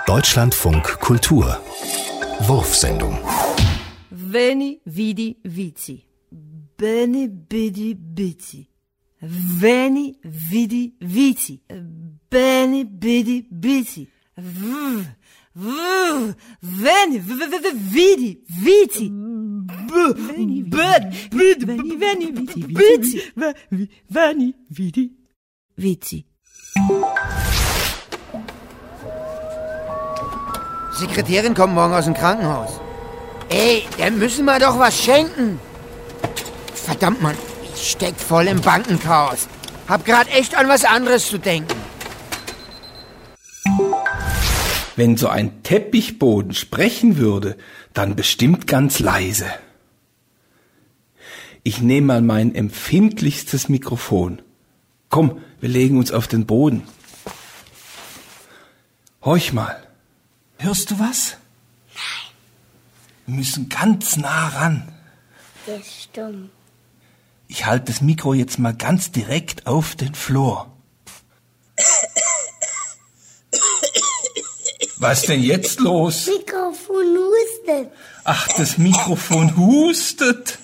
Deutschlandfunk Kultur Wurfsendung. Veni, vidi, vici. Bene, bidi, bici. Veni, vidi, vici. Bene, bidi, bici. Veni, vidi, vici. Veni, vidi, vici. Sekretärin kommt morgen aus dem Krankenhaus. Ey, dann müssen wir doch was schenken. Verdammt, Mann, ich steck voll im Bankenchaos. Hab grad echt an was anderes zu denken. Wenn so ein Teppichboden sprechen würde, dann bestimmt ganz leise. Ich nehme mal mein empfindlichstes Mikrofon. Komm, wir legen uns auf den Boden. Horch mal. Hörst du was? Nein. Wir müssen ganz nah ran. Der ist stumm. Ich halte das Mikro jetzt mal ganz direkt auf den Flor. Was denn jetzt los? Mikrofon hustet. Ach, das Mikrofon hustet.